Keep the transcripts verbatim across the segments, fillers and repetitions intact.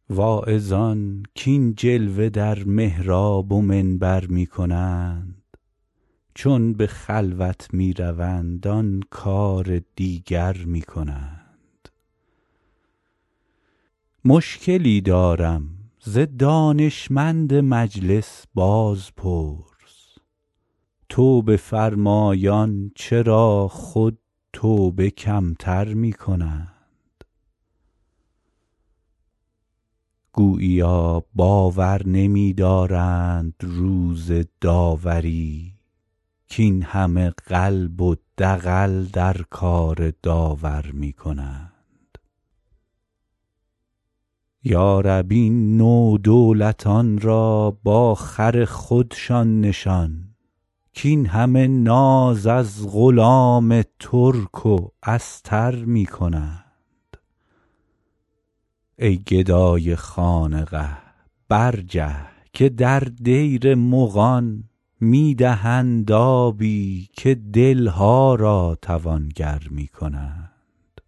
واعظان کین جلوه در محراب و منبر می کنند چون به خلوت می روند آن کار دیگر می کنند. مشکلی دارم ز دانشمند مجلس باز پرس، توبه فرمایان چرا خود توبه کمتر می کنند؟ گوییا باور نمی دارند روز داوری کین همه قلب و دغل در کار داور می کنند. یا رب این نودولتان را با خر خودشان نشان کین همه ناز از غلام ترک و استر می کنند. ای گدای خانقه برجه که در دیر مغان می دهند آبی که دلها را توانگر می کنند.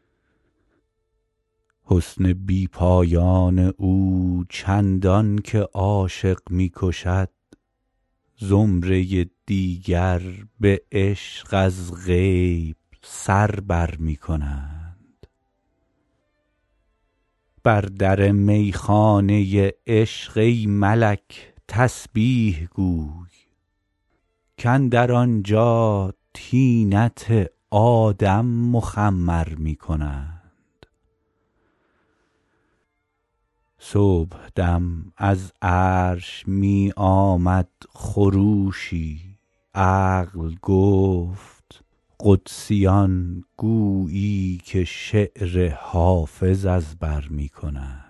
حسن بی پایان او چندان که عاشق می کشد زمره دیگر به عشق از غیب سر بر می کنند. بر در میخانه عشق ای ملک تسبیح گوی کاندر آنجا طینت آدم مخمر می کنند. صبحدم از عرش می آمد خروشی عقل گفت قدسیان گویی که شعر حافظ از بر می کنند.